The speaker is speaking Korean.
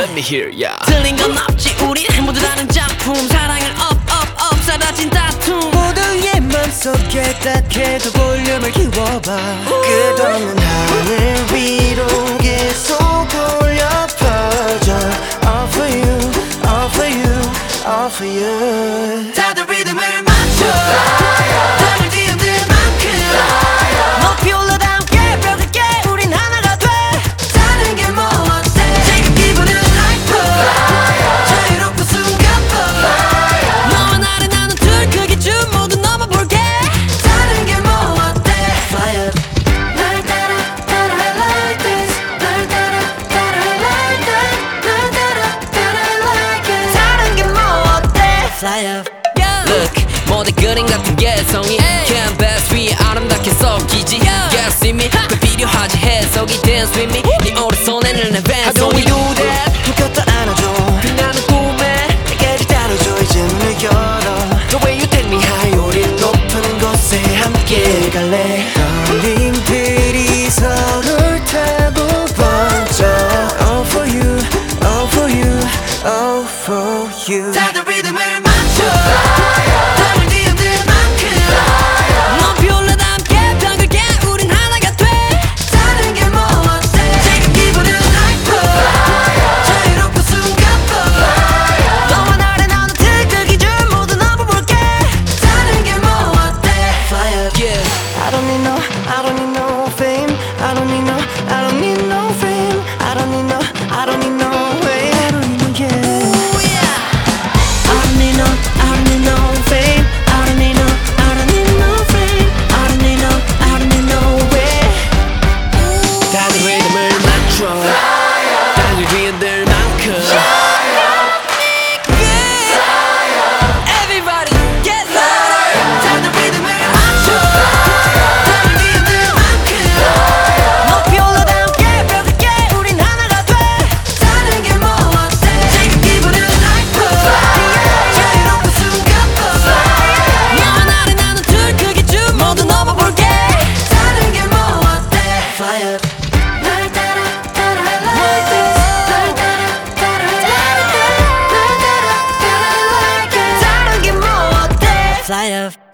Let me hear ya. 틀린 건 없지 우린 모두 다른 작품 사랑을 up 사라진 다툼 모두의 맘속에 딱해도 볼륨을 키워봐 끝없는 하늘 위로 계속 돌려 퍼져 All for you, all for you, all for you 다들 리듬을 맞춰 땅을 뒤흔들 만큼 높이 올라다 함께 벽을 깨 우린 하나가 돼 다른 게 뭐 어때 지금 기분은 hyper 자유롭고 숨가빠 너와 나를 나눈 틀 그 기준 모두 넘어볼게 다른 게 뭐 어때 Fire 날 따라 like this 날 따라 like that 날 따라 like it 다른 게 뭐 어때 Fly up Look 모두 그림 같은 개성이 캔버스 위에 아름답게 섞이지 Get see me 그 필요하지 해석이 dance with me 네 오른손에는 내 How do we 왼손이 do that? hl껴 안아줘 빛나는 꿈에 내게 따라줘 이제 문을 열어 The way you take me high 우린 높은 곳에 함께 갈래 떨림들이 서로를 타고 번져 All for you, all for you, all for you 다들 리듬을 맞춰 땅을 뒤흔들 만큼 높이 올라다 함께 벽을 깨 우린 하나가 돼 다른 게 뭐 어때 지금 기분은 hyper 자유롭고 숨가빠 너와 나를 나눈 틀 그 기준 모두 넘어볼게 다른 게 뭐 어때 Fire yeah. I don't need no, I don't need no fame I don't need no, I don't need no fame I don't need no, I don't need no way I don't need no yeah Ooh, yeah. I don't need no, I don't need no fame I don't need no, I don't need no fame I don't need no, I don't need no way 다들 리듬을 맞춰 땅을 뒤흔들 만큼 Everybody get louder 다들 리듬을 맞춰 땅을 뒤흔들 만큼 높이 올라다 함께 벽을 깨 우린 하나가 돼 다른 게 뭐 어때 지금 기분은 hyper 자유롭고 숨가빠 너와 나를 나눈 틀 그 기준 모두 넘어볼게 다른 게 뭐 어때 Fire 날 따라 like this 날 따라 like that 날 따라 like it 다른 게 뭐 어때 Fly up